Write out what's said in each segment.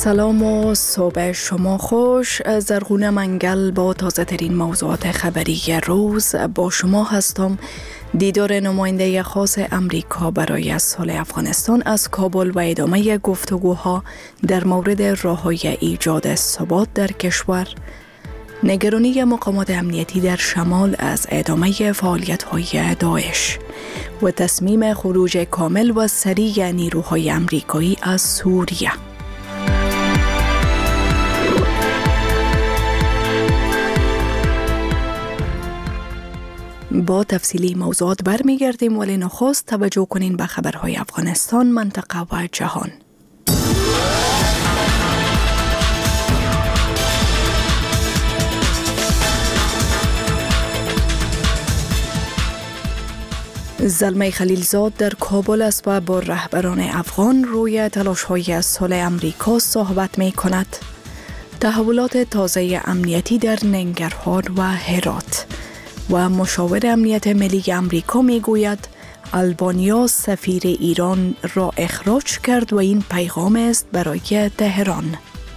سلام و صبح شما خوش. زرغونه منگل با تازه ترین موضوعات خبری روز با شما هستم. دیدار نماینده خاص امریکا برای صلح افغانستان از کابل و ادامه گفتگوها در مورد راه‌های ایجاد ثبات در کشور، نگرانی مقامات امنیتی در شمال از ادامه فعالیت‌های داعش و تصمیم خروج کامل و سریع نیروهای امریکایی از سوریه. با تفصیلی موضوعات برمیگردیم، ولی نخست توجه کنین به خبرهای افغانستان، منطقه و جهان. زلمه خلیلزاد در کابل است و با رهبران افغان روی تلاش‌های صلح امریکا صحبت می‌کند. تحولات تازه امنیتی در ننگرهار و هرات و مشاور امنیت ملی امریکا میگوید آلبانیا سفیر ایران را اخراج کرد و این پیغام است برای تهران.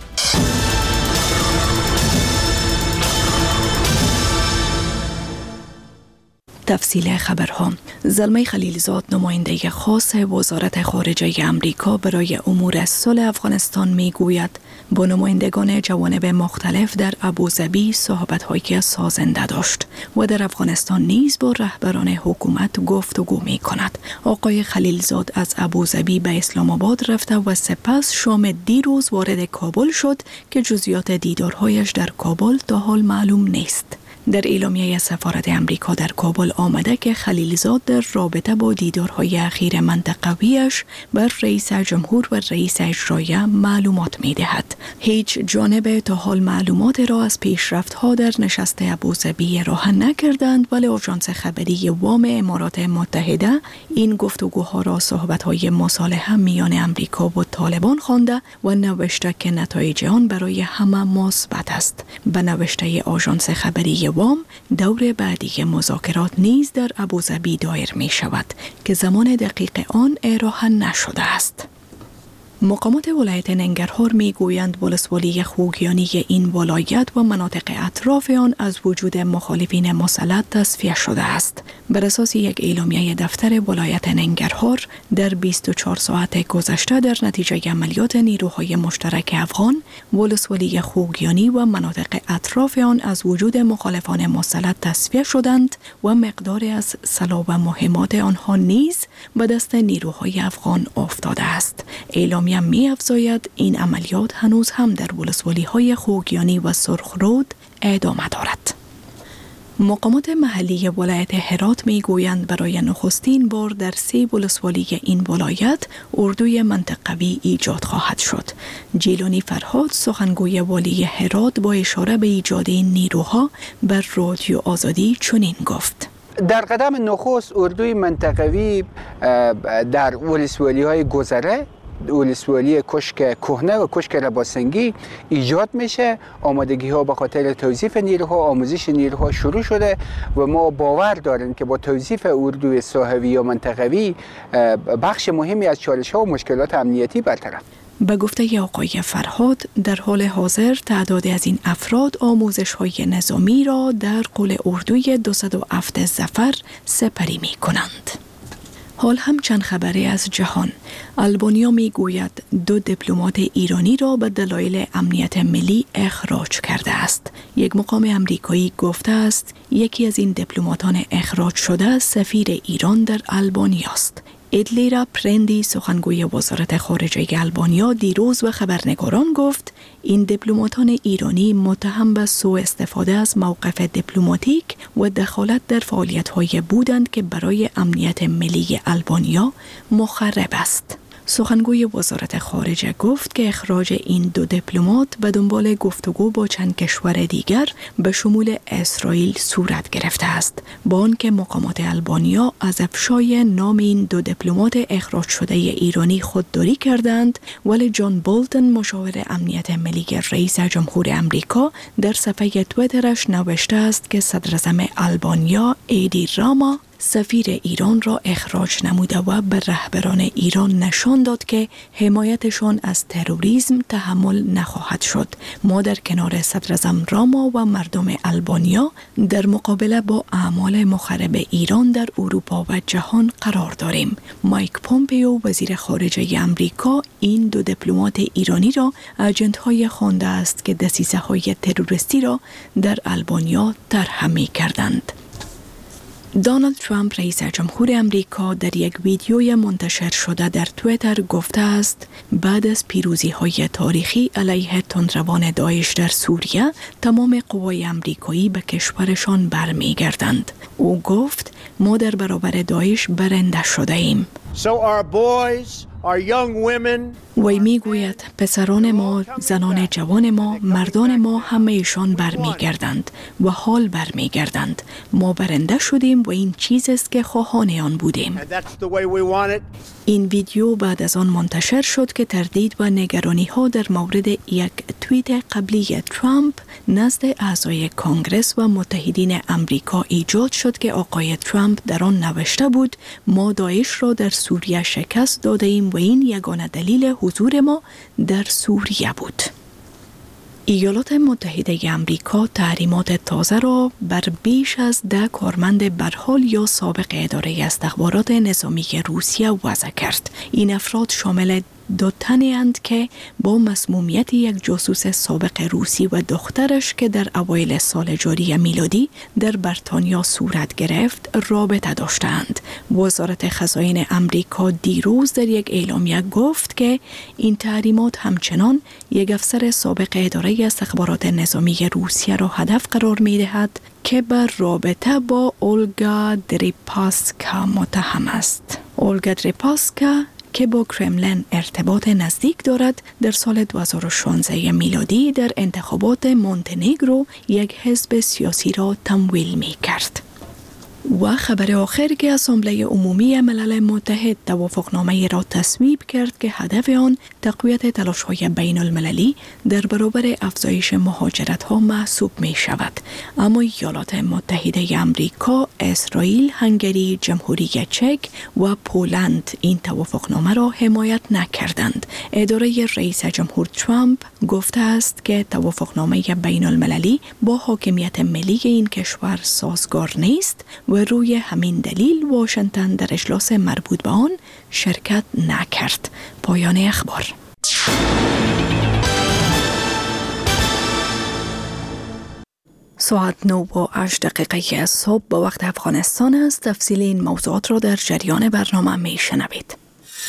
تفصیل خبرها. زلمه خلیلزاد نماینده خاص وزارت خارجه امریکا برای امور صلح افغانستان میگوید با نمایندگان جوانب مختلف در ابوظبی صحبت‌های سازنده داشت و در افغانستان نیز با رهبران حکومت گفتگو می‌کند. آقای خلیلزاد از ابوظبی به اسلام آباد رفته و سپس شام دیروز وارد کابل شد که جزئیات دیدارهایش در کابل تا حال معلوم نیست. در اعلامیه سفارت امریکا در کابل آمده که خلیلزاد در رابطه با دیدارهای اخیر منطقویش بر رئیس جمهور و رئیس اجرایی معلومات می‌دهد. هیچ جانب تا حال معلومات را از پیشرفت‌ها در نشست ابوظبی ارائه نکردند، ولی آژانس خبری وام امارات متحده این گفتگوها را صحبت‌های مصالحه میان امریکا و طالبان خوانده و نوشته که نتایج آن برای همه مثبت است. به نوشته آژانس خبری وام، دور بعدی مذاکرات نیز در ابوظبی دایر می شود که زمان دقیق آن ارائه نشده است. مقامات ولایت ننگرهار می گویند ولسوالی خوگیانی این ولایت و مناطق اطراف آن از وجود مخالفین مسلح تصفیه شده است. بر اساس یک اعلامیه دفتر ولایت ننگرهار، در 24 ساعت گذشته در نتیجه عملیات نیروهای مشترک افغان، ولسوالی خوگیانی و مناطق اطراف آن از وجود مخالفان مسلح تصفیه شدند و مقداری از سلاح و مهمات آنها نیز به دست نیروهای افغان افتاده است. اعلامیه می افزاید این عملیات هنوز هم در ولسوالی‌های خوگیانی و سرخرود ادامه دارد. مقامات محلی ولایت هرات می گویند برای نخستین بار در 3 ولسوالی این ولایت اردوی منطقوی ایجاد خواهد شد. جیلانی فرهاد سخنگوی والی هرات با اشاره به ایجاد این نیروها بر رادیو آزادی چنین گفت: در قدم نخست اردوی منطقوی در ولسوالی‌های گذره، ولسوالی کشک کهنه و کشک رباسنگی ایجاد میشه. آمادگی ها به خاطر توظیف نیروها، آموزش نیروها شروع شده و ما باور داریم که با توظیف اردوی صاحبی یا منطقوی بخش مهمی از چالش ها و مشکلات امنیتی برطرف. به گفته آقای فرهاد، در حال حاضر تعدادی از این افراد آموزش های نظامی را در قل اردوی 207 ظفر سپری می کنند. حال هم چند خبری از جهان. آلبانیا می گوید 2 دیپلمات ایرانی را به دلایل امنیت ملی اخراج کرده است. یک مقام امریکایی گفته است یکی از این دیپلماتان اخراج شده سفیر ایران در آلبانیا است. ادلیرا پرندی سخنگوی وزارت خارجه آلبانیا دیروز به خبرنگاران گفت این دیپلماتان ایرانی متهم به سوء استفاده از موقف دیپلماتیک و دخالت در فعالیت‌های بودند که برای امنیت ملی آلبانیا مخرب است. سخنگوی وزارت خارجه گفت که اخراج این 2 دیپلمات به دنبال گفتگو با چند کشور دیگر به شمول اسرائیل صورت گرفته است، با آنکه مقامات آلبانیا از افشای نام این 2 دیپلمات اخراج شده ایرانی خودداری کردند، ولی جان بولتن مشاور امنیت ملی رئیس جمهور امریکا در صفحه توییترش نوشته است که صدراعظم آلبانیا ایدی راما سفیر ایران را اخراج نموده و به رهبران ایران نشان داد که حمایتشان از تروریسم تحمل نخواهد شد. ما در کنار صدراعظم راما و مردم آلبانیا در مقابله با اعمال مخرب ایران در اروپا و جهان قرار داریم. مایک پومپئو وزیر خارجه امریکا این دو دیپلمات ایرانی را آژانت‌های خوانده است که دسیسه‌های تروریستی را در آلبانیا طرح می‌کردند. دونالد ترامپ رئیس جمهور امریکا در یک ویدیوی منتشر شده در توییتر گفته است بعد از پیروزی‌های تاریخی علیه تندروان داعش در سوریه تمام قوای امریکایی به کشورشان برمیگردند. او گفت ما در برابر داعش برنده شده ایم. وی می گوید پسران ما، زنان جوان ما، مردان ما همه ایشان برمیگردند و حال برمیگردند. ما برنده شدیم و این چیز است که خواهان آن بودیم. این ویدیو بعد از آن منتشر شد که تردید و نگرانی ها در مورد یک توییت قبلی ترامپ نزد اعضای کنگرس و متحدین امریکا ایجاد شد که آقای ترامپ در آن نوشته بود ما داعش را در سوریه شکست داده ایم و این یگانه دلیل حضور ما در سوریه بود. ایالات متحده امریکا تحریمات تازه را بر بیش از 10 کارمند برحال یا سابق اداره استخبارات نظامی روسیه وضع کرد. این افراد شامل 2 تنی اند که با مسمومیت یک جاسوس سابق روسی و دخترش که در اوایل سال جاری میلادی در بریتانیا صورت گرفت رابطه داشتند. وزارت خزائن امریکا دیروز در یک اعلامیه گفت که این تحریمات همچنان یک افسر سابق اداره استخبارات نظامی روسیه را هدف قرار می دهد که بر رابطه با اولگا دریپاسکا متهم است. اولگا دریپاسکا که با کرملین ارتباط نزدیک دارد در سال 2016 میلادی در انتخابات مونتنگرو یک حزب سیاسی را تمویل می کرد. و خبر آخر که اسامبله عمومی ملل متحد توافقنامه را تصویب کرد که هدف آن تقویت تلاش‌های بین المللی در برابر افزایش مهاجرت‌ها محسوب می شود. اما ایالات متحده امریکا، اسرائیل، هنگری، جمهوری چک و پولند این توافقنامه را حمایت نکردند. اداره رئیس جمهور ترامپ گفته است که توافقنامه بین المللی با حاکمیت ملی این کشور سازگار نیست و روی همین دلیل واشنگتن در اجلاس مربوط به آن شرکت نکرد. پایان اخبار. ساعت 9:08 صبح به وقت افغانستان است. تفصیل این موضوعات را در جریان برنامه می شنوید.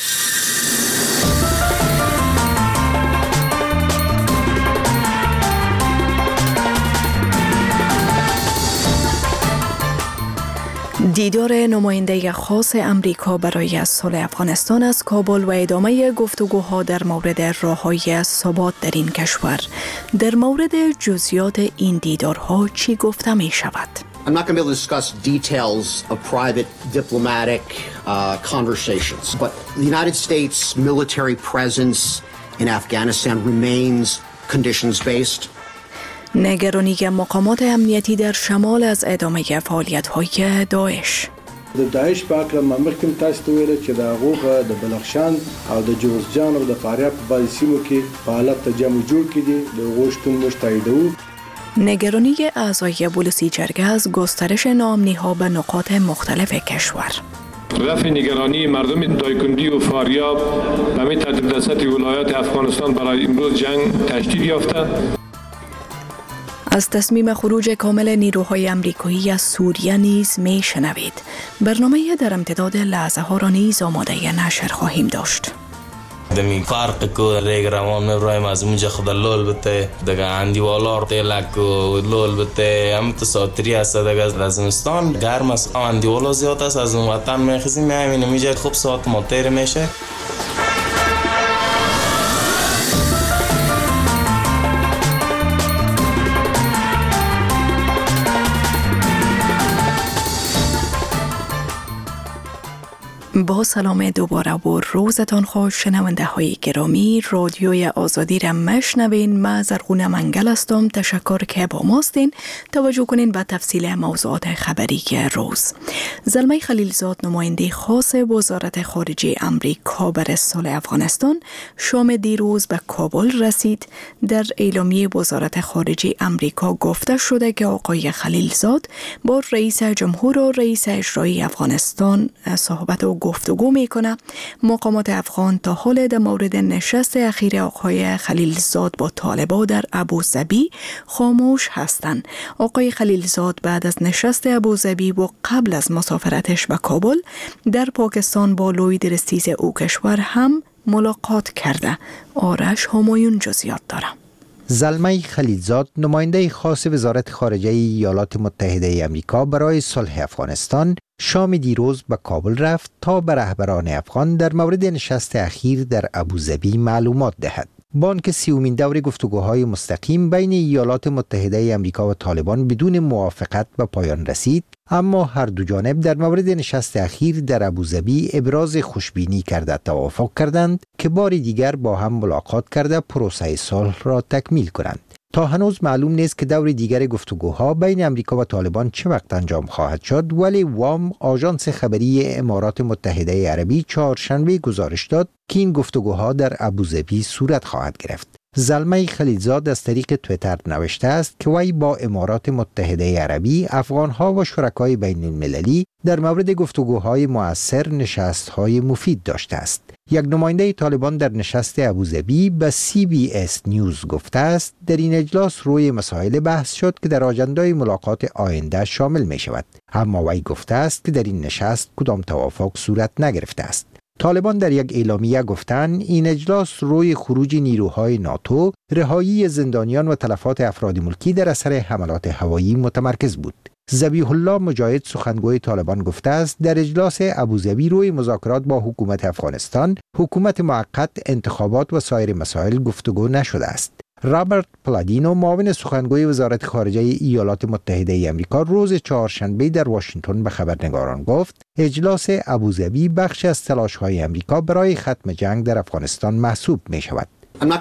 دیدار نماینده خاص امریکا برای صلح افغانستان از کابل و ادامه گفتگوها در مورد راه‌های ثبات در این کشور. در مورد جزئیات این دیدارها چی گفته می شود؟ I'm not going to be able to discuss details of private diplomatic conversations, but the United States military presence in Afghanistan remains conditions-based. نگرانی مقامات امنیتی در شمال از ادامه فعالیت‌های داعش. د داعش په اړه مخکې تاسو ته ویل چې د هغه د بلخشان او د جوزجان او د فاریاب په بعضې سیمو کې فعالیت جمع جوړ کړي د هغوی شتون موږ تاییدوو. نگرانی اعضای بولوسی جرگه از گسترش ناامنی‌ها به نقاط مختلف کشور. رفع نگرانی مردم دایکندی و فاریاب به همین ترتیب در سطح ولایات افغانستان برای امروز جنگ تشدید یافته. از تصمیم خروج کامل نیروهای امریکایی از سوریه نیز می شنوید. برنامه در امتداد لحظه ها را نیز آماده نشر خواهیم داشت. دمی فرق کو ریگ روان میبرایم از اونجا خدا لول بته دگه اندیوالار تلک و لول بته هم تساتری است دگه از رزمستان گرم است اندیوالا زیاد است از اون وطن میخیزیم میامینه میجه خوب ساعت ماتر میشه. با سلام دوباره و روزتان خوش شنونده های گرامی. رادیوی آزادی را مشنوین. من زرغونه منگل هستم. تشکر که با ماستین. توجه کنین به تفصیل موضوعات خبری روز. زلمه خلیلزاد نماینده خاص وزارت خارجه امریکا برای صلح افغانستان شام دیروز به کابل رسید. در اعلامیه وزارت خارجه امریکا گفته شده که آقای خلیلزاد با رئیس جمهور و رئیس اجرایی افغانستان صحبت و گفتگو میکنه. مقامات افغان تا حال در مورد نشست اخیر آقای خلیلزاد با طالبان در ابوظبی خاموش هستند. آقای خلیلزاد بعد از نشست ابوظبی و قبل از مسافرتش به کابل در پاکستان با لوی درستیز او کشور هم ملاقات کرده. آرش همایون جزئیات داره. زلمه خلیلزاد نماینده خاص وزارت خارجه ایالات متحده آمریکا برای صلح افغانستان شام دیروز به کابل رفت تا به رهبران افغان در مورد نشست اخیر در ابوظبی معلومات دهد. بانک 30مین دور گفتگوهای مستقیم بین ایالات متحده آمریکا و طالبان بدون موافقت به پایان رسید، اما هر دو جانب در مورد نشست اخیر در ابوظبی ابراز خوشبینی کرده توافق کردند که بار دیگر با هم ملاقات کرده پروسه صلح را تکمیل کنند. تا هنوز معلوم نیست که دور دیگر گفتگوها بین امریکا و طالبان چه وقت انجام خواهد شد، ولی وام آژانس خبری امارات متحده عربی چهارشنبه گزارش داد که این گفتگوها در ابوظبی صورت خواهد گرفت. زلمه خلیلزاد از طریق تویتر نوشته است که وی با امارات متحده عربی، افغانها و شرکای بین المللی در مورد گفتگوهای مؤثر نشست‌های مفید داشته است. یک نماینده طالبان در نشست ابوظبی به CBS نیوز گفته است در این اجلاس روی مسائل بحث شد که در آجندای ملاقات آینده شامل می شود. اما وی گفته است که در این نشست کدام توافق صورت نگرفته است. طالبان در یک اعلامیه گفتند این اجلاس روی خروج نیروهای ناتو، رهایی زندانیان و تلفات افراد ملکی در اثر حملات هوایی متمرکز بود. ذبیح الله مجاهد سخنگوی طالبان گفته است در اجلاس ابوظبی روی مذاکرات با حکومت افغانستان، حکومت موقت، انتخابات و سایر مسائل گفتگو نشده است. رابرت پلادینو معاون سخنگوی وزارت خارجه ایالات متحده آمریکا روز چهارشنبه در واشنگتن به خبرنگاران گفت اجلاس ابوظبی بخش از تلاش‌های آمریکا برای ختم جنگ در افغانستان محسوب می شود.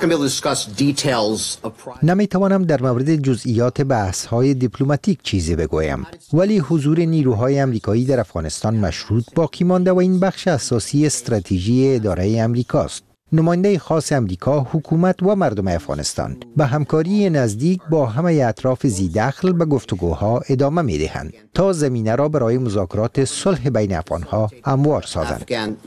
نمیتوانم در مورد جزئیات بحث‌های دیپلماتیک چیزی بگویم، ولی حضور نیروهای آمریکایی در افغانستان مشروط باقی مانده و این بخش اساسی استراتژی اداره آمریکاست. نماینده خاص آمریکا، حکومت و مردم افغانستان به همکاری نزدیک با همه اطراف ذی‌دخل به گفتگوها ادامه می‌دهند تا زمینه را برای مذاکرات صلح بین افغان‌ها هموار سازند.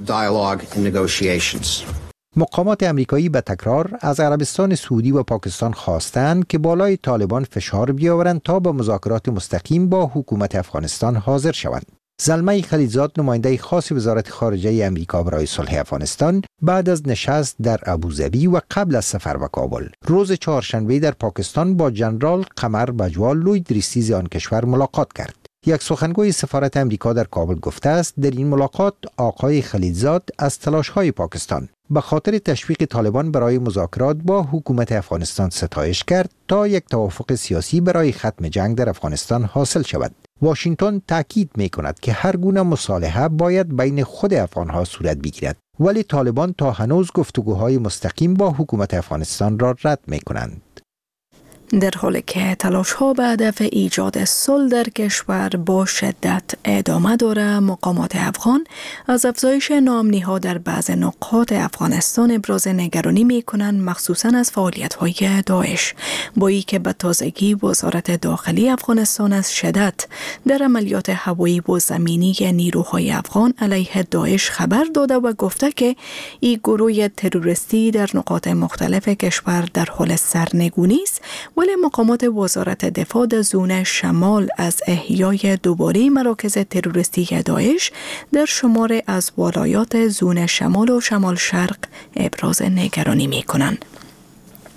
مقامات آمریکایی به تکرار از عربستان سعودی و پاکستان خواستند که بالای طالبان فشار بیاورند تا به مذاکرات مستقیم با حکومت افغانستان حاضر شوند. زلمه خلیلزاد نماینده خاص وزارت خارجه آمریکا برای صلح افغانستان بعد از نشست در ابوظبی و قبل از سفر به کابل روز چهارشنبه در پاکستان با جنرال قمر بجوا لوی درستیز آن کشور ملاقات کرد. یک سخنگوی سفارت آمریکا در کابل گفته است در این ملاقات آقای خلیلزاد از تلاش‌های پاکستان به خاطر تشویق طالبان برای مذاکرات با حکومت افغانستان ستایش کرد تا یک توافق سیاسی برای ختم جنگ در افغانستان حاصل شود. واشنگتن تاکید می‌کند که هر گونه مصالحه باید بین خود افغان‌ها صورت بگیرد، ولی طالبان تا هنوز گفتگوهای مستقیم با حکومت افغانستان را رد می‌کنند. در حالی که تلاش‌ها به هدف ایجاد صلح در کشور با شدت ادامه دارد، مقامات افغان از افزایش ناامنی‌ها در بعض نقاط افغانستان ابراز نگرانی می‌کنند، مخصوصاً از فعالیت‌های داعش. با اینکه به تازگی وزارت داخلی افغانستان از شدت در عملیات هوایی و زمینی نیروهای افغان علیه داعش خبر داده و گفته که این گروه تروریستی در نقاط مختلف کشور در حال سرنگونی است، ولی مقامات وزارت دفاع در زون شمال از احیای دوباره مراکز تروریستی داعش در شمار از ولایات زون شمال و شمال شرق ابراز نگرانی می کنند.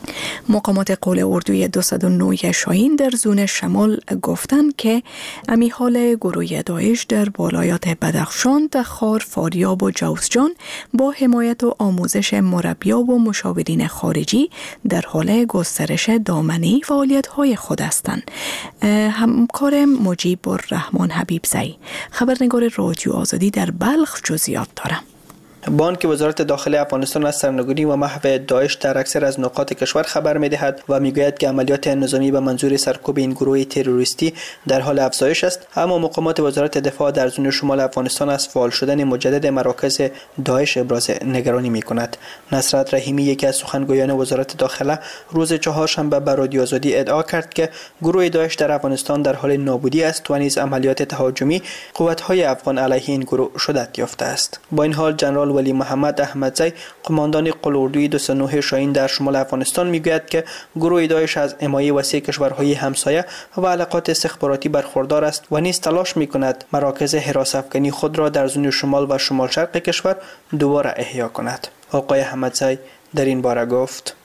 مقامات قول اردوی 209 شاهین در زون شمال گفتند که امیحال گروه داعش در ولایات بدخشان، تخار، فاریاب و جوزجان با حمایت و آموزش مربیان و مشاورین خارجی در حال گسترش دامنه فعالیت‌های خود هستند. همکار مجیب الرحمن حبیبزی، خبرنگار رادیو آزادی در بلخ، جزئیات دارد. بانک وزارت داخلی افغانستان از سرنگونی و محو داعش در اکثر از نقاط کشور خبر می‌دهد و می‌گوید که عملیات نظامی به منظور سرکوب این گروه تروریستی در حال افزایش است، اما مقامات وزارت دفاع در زون شمال افغانستان از فعال شدن مجدد مراکز داعش ابراز نگرانی می‌کند. نصرت رحیمی، یکی از سخنگویان وزارت داخله، روز چهارشنبه به رادیو آزادی ادعا کرد که گروه داعش در افغانستان در حال نابودی است و نیز عملیات تهاجمی قوت‌های افغان علیه این گروه شدت یافته است. با این حال جنرال ولی محمد احمدزی، قماندان قول اردوی 209 شاهین در شمال افغانستان، میگوید که گروه داعش از حمایت وسیع کشورهای همسایه و علاقات استخباراتی برخوردار است و نیز تلاش میکند مراکز حراس افغانی خود را در زون شمال و شمال شرق کشور دوباره احیا کند. آقای احمدزی در این باره گفت: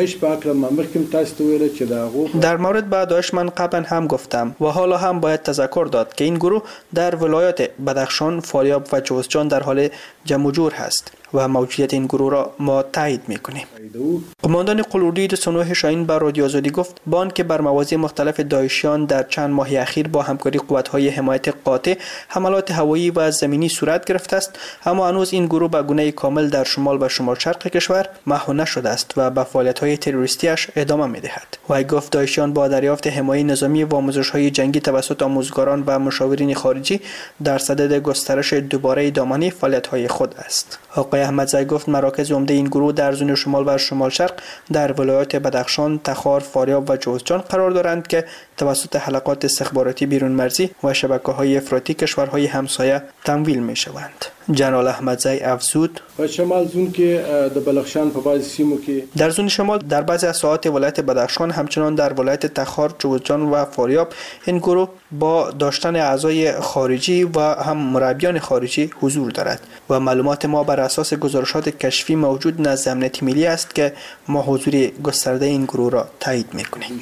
در مورد به داعش من قبلا هم گفتم و حالا هم باید تذکر داد که این گروه در ولایات بدخشان، فاریاب و جوزجان در حال جمع و جور هست و موجودیت این گروه را ما تایید میکنیم. قماندان قول اردوی 209 شاهین به رادیو آزادی گفت بانک بر مواضع مختلف داعشیان در چند ماه اخیر با همکاری قوت‌های حمایت قاطع حملات هوایی و زمینی صورت گرفته است، اما هنوز این گروه به گونه کامل در شمال و شمال شرق کشور محو نشده است و به فعالیت‌های تروریستیش ادامه می‌دهد. و گفت داعشیان با دریافت حمایت نظامی و آموزش‌های جنگی توسط آموزگاران و مشاورین خارجی در صدد گسترش دوباره دامنه فعالیت‌های خود است. آقای احمدزی گفت مراکز عمده این گروه در زون شمال و شمال شرق در ولایات بدخشان، تخار، فاریاب و جوزجان قرار دارند که توسط حلقات استخباراتی بیرون مرزی و شبکه‌های افراطی کشورهای همسایه تمویل می‌شوند. جنرال احمدزی افزود: شمال زون که در بلخشان په بعضی سیمو کې در زون شمال در بعضی از ساحات ولایت بدخشان، همچنان در ولایت تخار، جوزجان و فاریاب این گروه با داشتن اعضای خارجی و هم مربیان خارجی حضور دارد و معلومات ما بر اساس گزارشات کشفی موجود نزد امنیت ملی است که ما حضور گسترده این گروه را تایید می‌کنیم.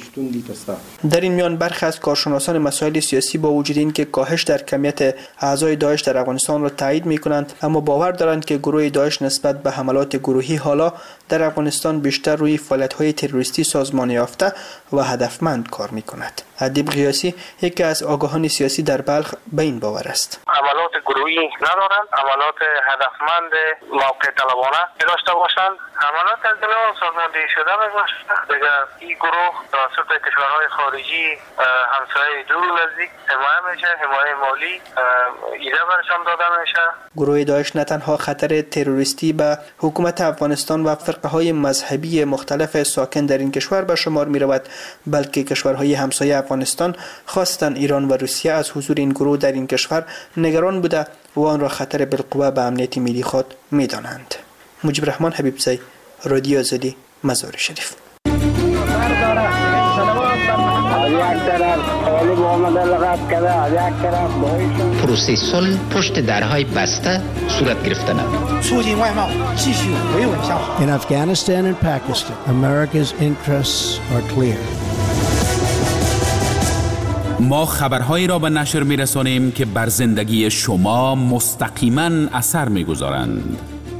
در این میان برخی از کارشناسان مسائل سیاسی با وجود اینکه کاهش در کمیت اعضای داعش در افغانستان را تایید می‌کنند، اما باور دارند که گروه داعش نسبت به حملات گروهی حالا در افغانستان بیشتر روی فعالیت‌های تروریستی سازمان یافته و هدفمند کار می‌کند. ادیب قیاسی، یکی از آگاهان سیاسی در بلخ، به این باور است: عملات گروهی ندارند، عملات هدفمند موقع طلبانه داشته باشند، عملات از نوع سازماندهی شده باشند. دیگر این گروه توسط کشورهای خارجی همسایه دور نزدیک حمایت میشه، حمایت مالی ایده برشان داده میشه. گروه داعش نه تنها خطر تروریستی به حکومت افغانستان و فرقه‌های مذهبی مختلف ساکن در این کشور به شمار می‌رود، بلکه کشورهای همسایه افغانستان، خاصتا ایران و روسیه، از حضور این گروه در این کشور نگران بوده و آن را خطر بالقوه به امنیت ملی خود می‌دانند. مجیب الرحمن حبیبزی، رادیو آزادی، مزار شریف. پروسه صلح پشت درهای بسته صورت گرفته نمود. In Afghanistan and Pakistan, America's interests are clear. ما خبرهایی را به نشر می‌رسانیم که بر زندگی شما مستقیما اثر می‌گذارند.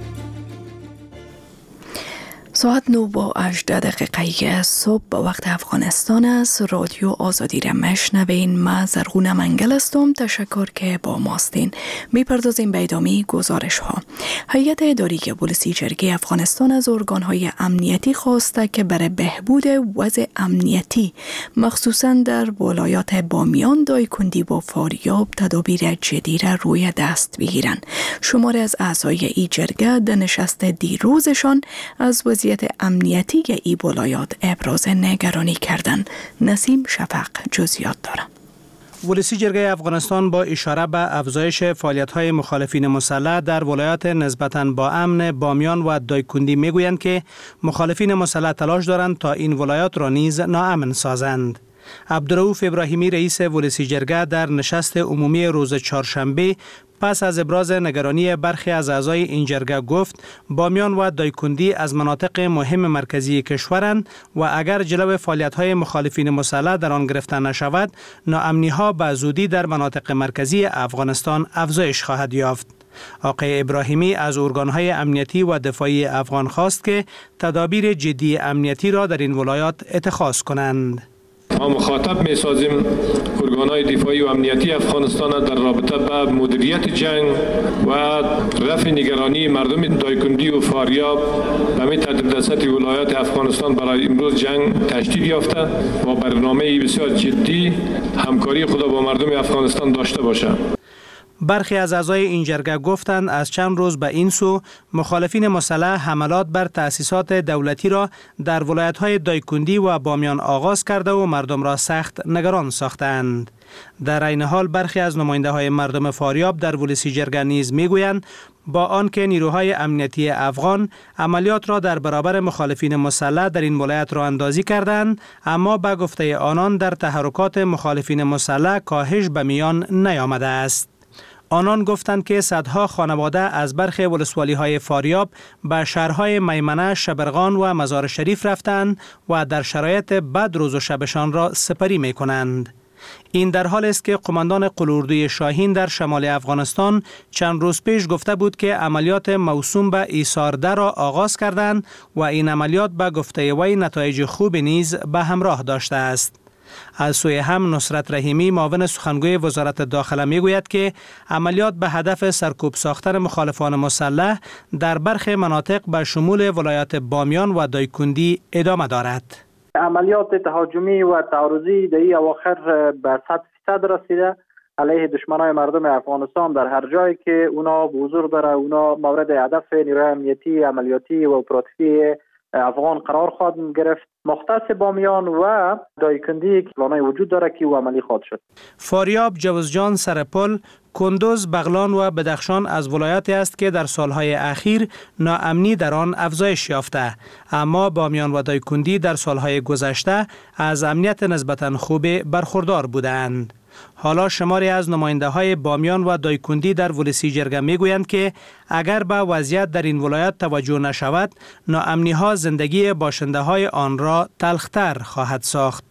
ساعت 9:18 صبح به وقت افغانستان است. رادیو آزادی را میشنوین. من زرغونه منگل هستم. تشکر که با ماستین. میپردازیم به ادامه گزارش ها. هیئت اداری پلیسی جرگه افغانستان از ارگان‌های امنیتی خواسته که برای بهبود وضع امنیتی مخصوصاً در ولایات بامیان، دایکندی و فاریاب تدابیر جدی را روی دست بگیرند. شماری از اعضای این جرگه در نشست دیروزشان از وضعیت امنیتی ای ولایات ابراز نگرانی کردند. نسیم شفق جزئیات دارد. پلیسی جرگه افغانستان با اشاره به افزایش فعالیت‌های مخالفین مسلح در ولایات نسبتاً با امن بامیان و دایکندی میگویند که مخالفین مسلح تلاش دارند تا این ولایات را نیز ناامن سازند. عبدالرؤوف ابراهیمی رئیس ولسی جرگه در نشست عمومی روز چهارشنبه پس از ابراز نگرانی برخی از اعضای این جرگه گفت بامیان و دایکندی از مناطق مهم مرکزی کشورند و اگر جلو فعالیت‌های مخالفین مسلح در آن گرفته نشود ناامنی‌ها به زودی در مناطق مرکزی افغانستان افزایش خواهد یافت. آقای ابراهیمی از ارگان‌های امنیتی و دفاعی افغان خواست که تدابیر جدی امنیتی را در این ولایات اتخاذ کنند. ما مخاطب می سازیم ارگان‌های دفاعی و امنیتی افغانستان در رابطه با مدیریت جنگ و رفع نگرانی مردم دایکندی و فاریاب به می ترتیب در سطح ولایات افغانستان برای امروز جنگ تشدید یافته و برنامه بسیار جدی همکاری خود با مردم افغانستان داشته باشد. برخی از اعضای این جرگه گفتند از چند روز به این سو مخالفین مسلح حملات بر تأسیسات دولتی را در ولایت‌های دایکندی و بامیان آغاز کرده و مردم را سخت نگران ساختند. در عین حال برخی از نماینده‌های مردم فاریاب در ولسی جرگه نیز می‌گویند با آنکه نیروهای امنیتی افغان عملیات را در برابر مخالفین مسلح در این ولایت راه اندازی کردند، اما به گفته آنان در تحرکات مخالفین مسلح کاهش به میان نیامده است. آنان گفتند که صدها خانواده از برخی ولسوالی‌های فاریاب به شهرهای میمنه، شبرغان و مزار شریف رفتند و در شرایط بد روز و شبشان را سپری می‌کنند. این در حال است که قماندان قلاردوی شاهین در شمال افغانستان چند روز پیش گفته بود که عملیات موسوم به ایسارده را آغاز کردند و این عملیات به گفته وی نتایج خوب نیز به همراه داشته است. از سوی هم نصرت رحیمی معاون سخنگوی وزارت داخله میگوید که عملیات به هدف سرکوب ساختن مخالفان مسلح در برخی مناطق به شمول ولایات بامیان و دایکندی ادامه دارد. عملیات تهاجمی و تعرضی در این اواخر به 100% رسیده علیه دشمنای مردم افغانستان در هر جایی که اونا حضور داره، اونا مورد هدف نیروی امنیتی، عملیاتی و اپراتیوی افغان قرار خواهد گرفت. مختص بامیان و دایکندی پلانای وجود داره که او عملی خواهد شد. فاریاب، جوزجان، سرپل، کندوز، بغلان و بدخشان از ولایاتی است که در سالهای اخیر ناامنی در آن افزایش یافته، اما بامیان و دایکندی در سالهای گذشته از امنیت نسبتاً خوب برخوردار بودند. حالا شماری از نماینده‌های بامیان و دایکندی در ولسی جرگه می‌گویند که اگر به وضعیت در این ولایت توجه نشود، ناامنی‌ها زندگی باشنده‌های آن را تلخ‌تر خواهد ساخت.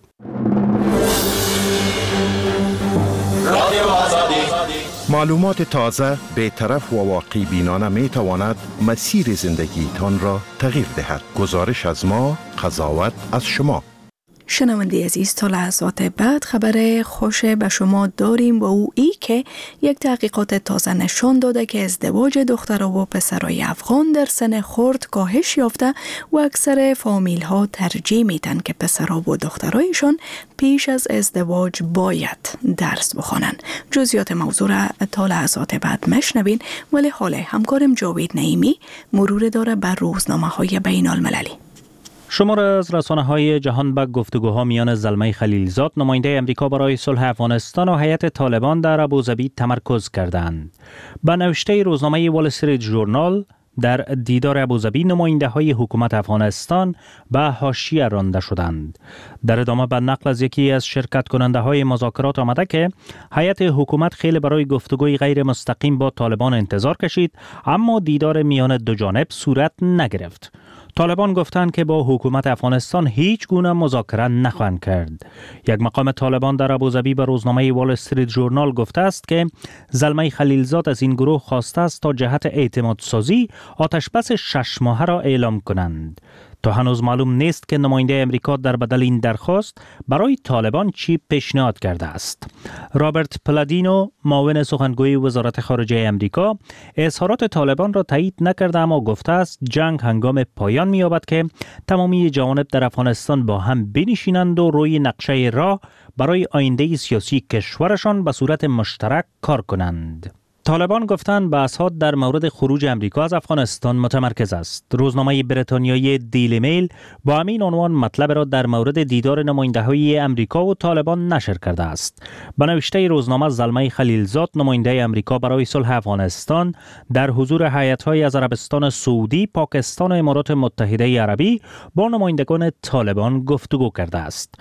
معلومات تازه، بی‌طرف و واقعی بینانه می‌تواند مسیر زندگیتان را تغییر دهد. گزارش از ما، قضاوت از شما. شنونده عزیز، تا لحظات بعد خبر خوش به شما داریم و او که یک تحقیقات تازه نشان داده که ازدواج دخترها و پسرای افغان در سن خرد کاهش یافته و اکثر فامیل ها ترجیح میدن که پسرها و دخترایشان پیش از ازدواج باید درس بخوانند. جزئیات موضوع را تا لحظات بعد مشنوین، ولی حالا همکارم جاوید نعیمی مرور داره بر روزنامه‌های بین المللی. شمار از رسانه‌های جهان به گفتگوها میان زلمه خلیلزاد، نماینده امریکا برای صلح افغانستان و هیئت طالبان در ابوظبی تمرکز کردند. به نوشته روزنامه وال استریت ژورنال، در دیدار ابوظبی نماینده‌های حکومت افغانستان به حاشیه رانده شدند. در ادامه به نقل از یکی از شرکت کننده‌های مذاکرات آمده که هیئت حکومت خیلی برای گفتگوی غیر مستقیم با طالبان انتظار کشید، اما دیدار میان دو جانب صورت نگرفت. طالبان گفتند که با حکومت افغانستان هیچ گونه مذاکره نخواهند کرد. یک مقام طالبان در ابوظبی به روزنامه وال استریت ژورنال گفته است که زلمه خلیلزاد از این گروه خواسته است تا جهت اعتماد سازی آتشبس 6 ماهه را اعلام کنند. تا هنوز معلوم نیست که نماینده امریکا در بدل این درخواست برای طالبان چی پیشنهاد کرده است. رابرت پلادینو، معاون سخنگوی وزارت خارجه امریکا، اظهارات طالبان را تایید نکرده، اما گفته است جنگ هنگام پایان می‌یابد که تمامی جوانب در افغانستان با هم بنشینند و روی نقشه راه برای آینده سیاسی کشورشان به صورت مشترک کار کنند. طالبان گفتند بحث‌ها در مورد خروج امریکا از افغانستان متمرکز است. روزنامه بریتانیایی دیلی میل با همین عنوان مطلب را در مورد دیدار نماینده‌های امریکا و طالبان نشر کرده است. به نوشته روزنامه، زلمه خلیلزاد، نماینده امریکا برای صلح افغانستان، در حضور هیئت‌های از عربستان سعودی، پاکستان و امارات متحده عربی با نمایندگان طالبان گفتگو کرده است.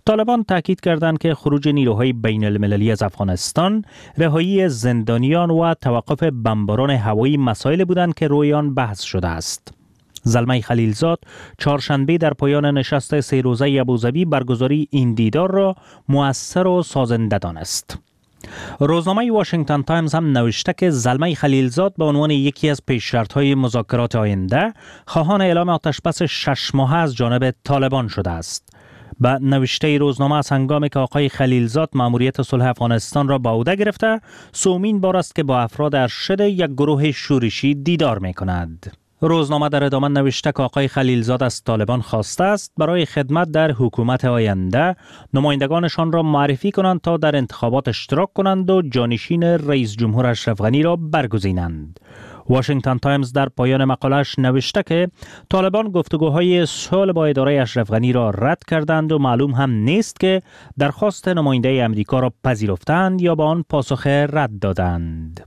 طالبان تاکید کردند که خروج نیروهای بین المللی از افغانستان، رهایی زندانیان و توقف بمباران هوایی مسائل بودند که روی آن بحث شده است. زلمه خلیلزاد چهارشنبه در پایان نشست 3 روزه ابوظبی برگزاری این دیدار را مؤثر و سازنده دانست. روزنامه واشنگتن تایمز هم نوشته که زلمه خلیلزاد به عنوان یکی از پیش‌شرط‌های مذاکرات آینده خواهان اعلام آتش‌بس 6 ماهه از جانب طالبان شده است. به نوشته روزنامه از هنگامی که آقای خلیلزاد مأموریت صلح افغانستان را به عهده گرفته، سومین بار است که با افراد ارشد یک گروه شورشی دیدار می‌کند. روزنامه در ادامه نوشته که آقای خلیلزاد از طالبان خواسته است برای خدمت در حکومت آینده نمایندگانشان را معرفی کنند تا در انتخابات اشتراک کنند و جانشین رئیس جمهور اشرف غنی را برگزینند. واشنگتن تایمز در پایان مقالش نوشته که طالبان گفتگوهای صلح با اداره اشرف غنی را رد کردند و معلوم هم نیست که درخواست نماینده امریکا را پذیرفتند یا به آن پاسخ رد دادند.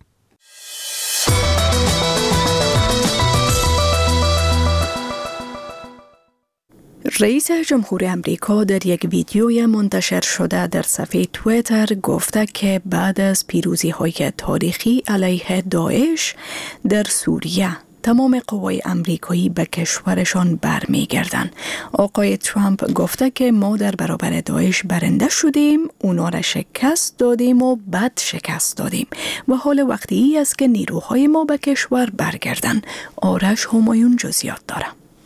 رئیس جمهور امریکا در یک ویدیوی منتشر شده در صفحه توییتر گفته که بعد از پیروزی‌های تاریخی علیه داعش در سوریه تمام قوای امریکایی به کشورشان برمیگردند. آقای ترامپ گفته که ما در برابر داعش برنده شدیم، اونا را شکست دادیم و بد شکست دادیم و حال وقتی است که نیروهای ما به کشور برگردند. آرش همایون جزئیات داره.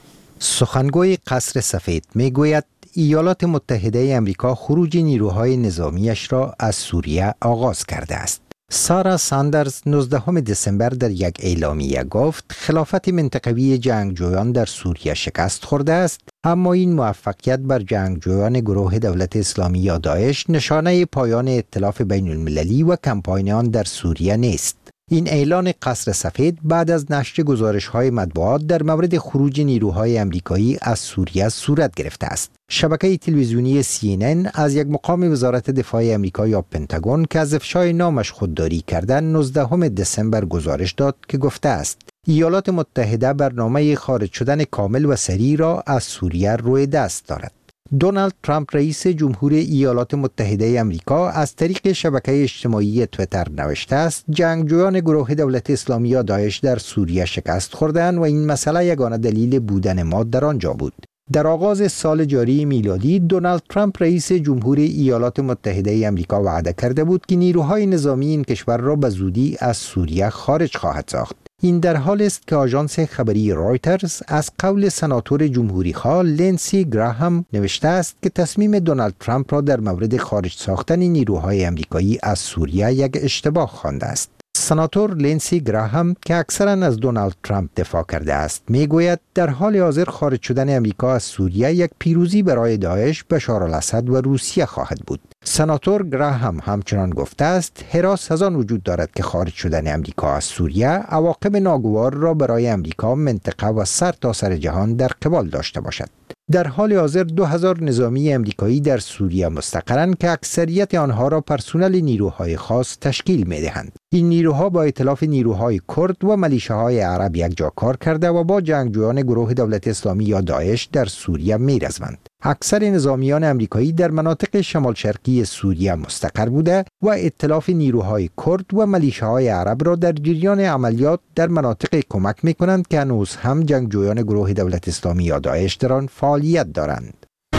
سخنگوی قصر سفید میگوید ایالات متحده امریکا خروج نیروهای نظامیش را از سوریه آغاز کرده است. سارا ساندرز 19 دسامبر در یک اعلامیه گفت خلافت منطقوی جنگجویان در سوریه شکست خورده است، اما این موفقیت بر جنگجویان گروه دولت اسلامی یا داعش نشانه پایان ائتلاف بین المللی و کمپاین آن در سوریه نیست. این اعلان قصر سفید بعد از نشر گزارش‌های مطبوعات در مورد خروج نیروهای امریکایی از سوریه صورت گرفته است. شبکه تلویزیونی CNN از یک مقام وزارت دفاع امریکا یا پنتاگون که از افشای نامش خودداری کردن 19 دسامبر گزارش داد که گفته است ایالات متحده برنامه خارج شدن کامل و سریع را از سوریه روی دست دارد. دونالد ترامپ رئیس جمهور ایالات متحده امریکا از طریق شبکه اجتماعی توییتر نوشته است جنگجویان گروه دولت اسلامی یا داعش در سوریه شکست خوردند و این مسئله یگانه دلیل بودن ما در آنجا بود. در آغاز سال جاری میلادی دونالد ترامپ رئیس جمهور ایالات متحده امریکا وعده کرده بود که نیروهای نظامی این کشور را به زودی از سوریه خارج خواهد ساخت. این در حال است که آژانس خبری رایترز از قول سناتور جمهوری‌خواه لینسی گراهام نوشته است که تصمیم دونالد ترامپ را در مورد خارج ساختن نیروهای امریکایی از سوریه یک اشتباه خوانده است. سناتور لینسی گراهام که اکثراً از دونالد ترامپ دفاع کرده است میگوید در حال حاضر خارج شدن امریکا از سوریه یک پیروزی برای داعش، بشار الاسد و روسیه خواهد بود. سناتور گراهام همچنان گفته است هراس از آن وجود دارد که خارج شدن امریکا از سوریه عواقب ناگوار را برای امریکا، منطقه و سرتاسر جهان در قبال داشته باشد. در حال حاضر 2000 نظامی امریکایی در سوریه مستقرند که اکثریت آنها را پرسنل نیروهای خاص تشکیل می‌دهند. این نیروها با ائتلاف نیروهای کرد و ملیشه‌های عرب یکجا کار کرده و با جنگجویان گروه دولت اسلامی یا داعش در سوریه می‌رزمند. اکثر نظامیان امریکایی در مناطق شمال شرقی سوریه مستقر بوده و ائتلاف نیروهای کرد و ملیشه‌های عرب را در جریان عملیات در مناطق کمک می‌کنند که هنوز هم جنگجویان گروه دولت اسلامی یا داعش در آن فعالیت دارند.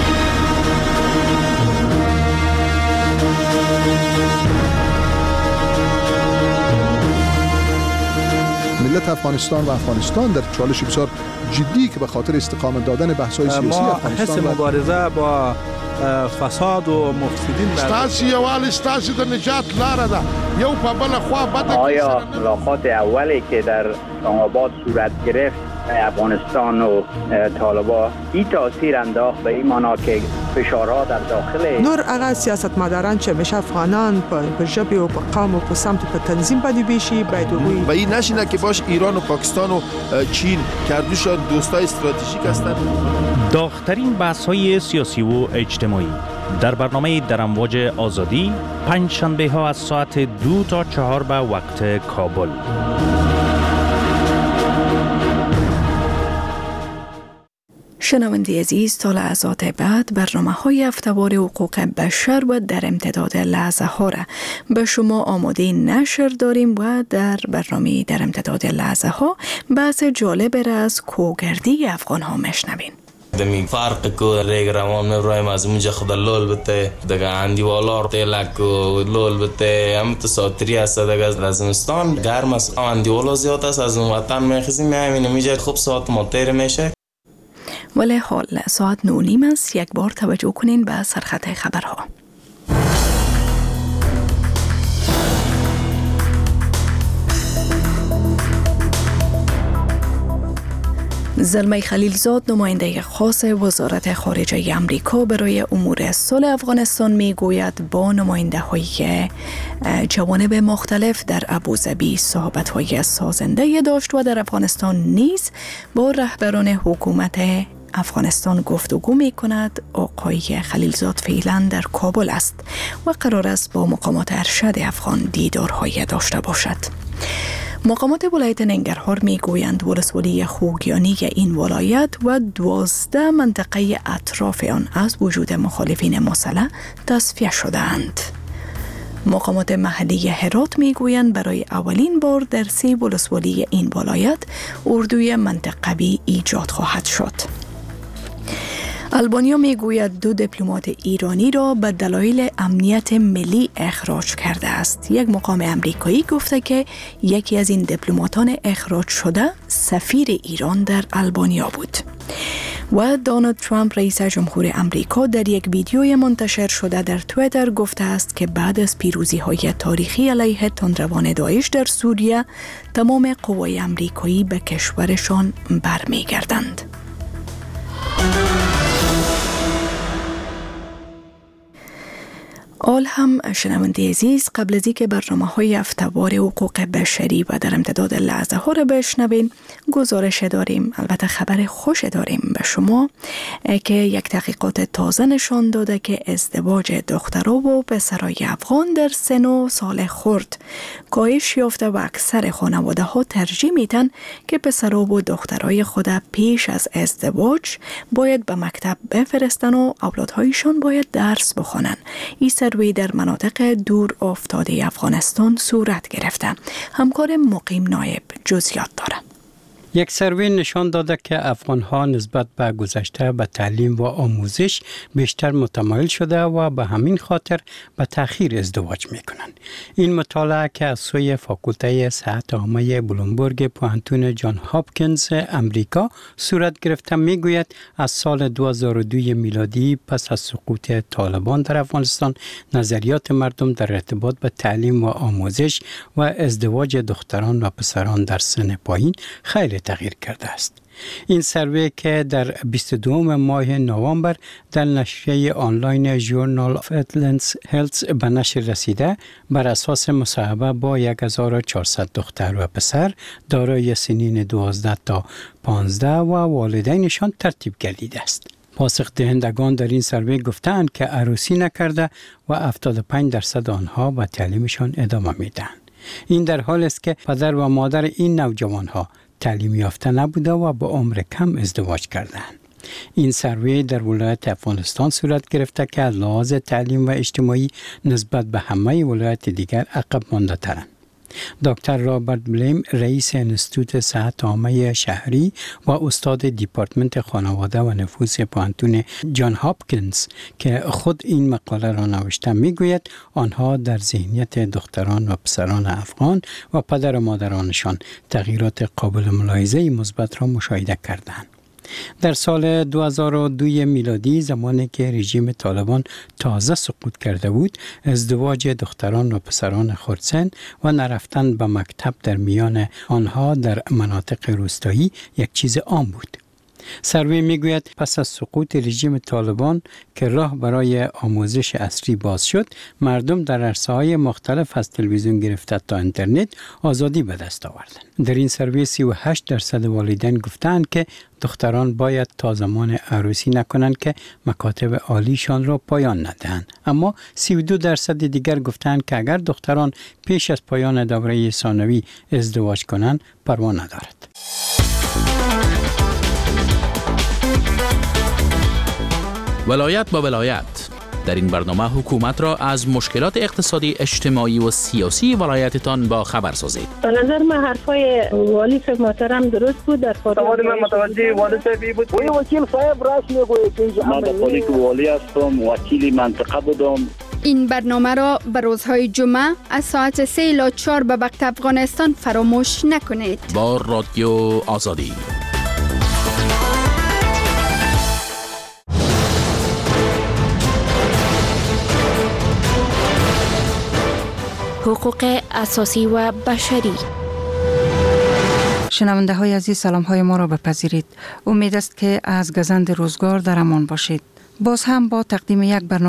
ملت افغانستان و افغانستان در چالش بسیار جدی که به خاطر استقامت دادن بحث‌های سیاسی افغانستان حس مبارزه با فساد و مفسدین ستاسي یوال ستاسي د نجات لاره ده یو په بل خوا بد. آیا ملاقات اولی که در اسلام آباد صورت گرفت افغانستان و طالبان این تاثیر انداخت به این معنا که فشارها در داخل نور هغه سیاستمداران چې مشه افغانان په ژبه او په قوم او په سمت په تنظیم باندې بیشي باید وي و این نشینه که باش ایران و پاکستان و چین کردوشان دوستای استراتژیک هستند. داغ‌ترین بحث‌های سیاسی و اجتماعی در برنامه در امواج آزادی پنج شنبه ها از ساعت 2 تا 4 به وقت کابل. شنونده عزیز، تا لحظات بعد برنامه‌های هفته‌وار حقوق بشر و در امتداد لحظه ها را به شما آماده نشر داریم و در برنامه در امتداد لحظه ها بحث جالب را از کوگردی افغان ها میشنوین. دمی فرق کو ریگ روان میبرایم از اونجا خدا لول بته دگه اندیوالار تیلک لول بته هم تساتری است دگه از رزمستان گرم است اندیوالا زیاد است از اون وطن میخیزیم میامینه میجه خوب ساعت ماتیر میشه. ولی حال ساعت 9:30 است. یک بار توجه کنین به سرخط خبرها. زلمه خلیلزاد نماینده خاص وزارت خارجه امریکا برای امور صلح افغانستان میگوید با نماینده های جوانب مختلف در ابوظبی صحبت های سازنده داشت و در افغانستان نیز با رهبران حکومت افغانستان گفتگو می کند. آقای خلیلزاد فعلا در کابل است و قرار است با مقامات ارشد افغان دیدارهای داشته باشد. مقامات ولایت ننگرهار می گویند ولسوالی خوگیانی این ولایت و 12 منطقه اطراف آن از وجود مخالفین مسلح تصفیه شده‌اند. مقامات محلی هرات می گویند برای اولین بار در 3 ولسوالی این ولایت اردوی منطقوی ایجاد خواهد شد. آلبانیا می گوید 2 دیپلمات ایرانی را به دلایل امنیت ملی اخراج کرده است. یک مقام امریکایی گفته که یکی از این دیپلماتان اخراج شده سفیر ایران در آلبانیا بود. و دونالد ترامپ رئیس جمهور امریکا در یک ویدیوی منتشر شده در توییتر گفته است که بعد از پیروزی‌های تاریخی علیه تندروان داعش در سوریه تمام قوای امریکایی به کشورشان برمیگردند. آل هم شنونده عزیز، قبل از اینکه برنامه‌های هفته‌وار حقوق بشری و در امتداد لحظه ها را بشنوین، گزارش داریم، البته خبر خوش داریم به شما که یک تحقیقات تازه نشان داده که ازدواج دخترها و پسرای افغان در سن و سال خرد کاهش یافته و اکثر خانواده ها ترجیح میدن که پسرها و دخترای خود پیش از ازدواج باید به مکتب بفرستن و اولادهایشان باید درس بخونن. این سروی در مناطق دور افتاده افغانستان صورت گرفته. همکار مقیم نایب جزئیات داره. یک سروی نشان داده که افغان‌ها نسبت به گذشته به تعلیم و آموزش بیشتر متمایل شده و به همین خاطر به تأخیر ازدواج می‌کنند. این مطالعه که از سوی فاکولته صحت عامه بلومبورگ پوهنتون جان هاپکینز امریکا صورت گرفته میگوید از سال 2002 میلادی پس از سقوط طالبان در افغانستان نظریات مردم در ارتباط به تعلیم و آموزش و ازدواج دختران و پسران در سن پایین خیلی تغییر کرده است. این سروی که در 22 ماه نوامبر در نشریه آنلاین ژورنال آف اتلنس هلتس به نشر رسیده، بر اساس مصاحبه با 1400 دختر و پسر دارای سنین 12 تا 15 و والدینشان ترتیب گردیده است. پاسخ دهندگان در این سروی گفتند که عروسی نکرده و 75% آنها به تعلیمشان ادامه میدهند. این در حالی است که پدر و مادر این نوجوانها تعلیم یافته نبوده و با عمر کم ازدواج کردند. این سروی در ولایت افغانستان صورت گرفته که از لحاظ تعلیم و اجتماعی نسبت به همه ولایت دیگر عقب مانده ترند. دکتر رابرت بلیم رئیس انستیتوت صحت عامه شهری و استاد دیپارتمنت خانواده و نفوس پوهنتون جان هاپکینز که خود این مقاله را نوشته میگوید آنها در ذهنیت دختران و پسران افغان و پدر و مادرانشان تغییرات قابل ملاحظه مثبت را مشاهده کردند. در سال 2002 میلادی زمانی که رژیم طالبان تازه سقوط کرده بود، ازدواج دختران و پسران خردسن و نرفتن به مکتب در میان آنها در مناطق روستایی یک چیز عام بود. سروی میگوید پس از سقوط رژیم طالبان که راه برای آموزش عصری باز شد، مردم در عرصه‌های مختلف از تلویزیون گرفته تا اینترنت آزادی به دست آوردند. در این سروی 38% والدین گفتند که دختران باید تا زمان عروسی نکنند که مکاتب عالیشان را پایان ندهند. اما 32% دیگر گفتند که اگر دختران پیش از پایان دوره ثانوی ازدواج کنند، پروا ندارد. ولایت با ولایت. در این برنامه حکومت را از مشکلات اقتصادی، اجتماعی و سیاسی ولایتتان با خبر سازید. به نظر من حرفای والی صاحب محترم درست بود. در سوال من متوجه والی صاحبی بود. وکیل صاحب راست میگوید که من در پالیک والی هستم، وکیل منطقه بودم. این برنامه را به روزهای جمعه از ساعت 3 الی 4 به وقت افغانستان فراموش نکنید. با رادیو آزادی. حقوق اساسی و بشری. شنونده های عزیز، سلام های ما را بپذیرید. امید است که از گزند روزگار در امان باشید. باز هم با تقدیم یک برنامه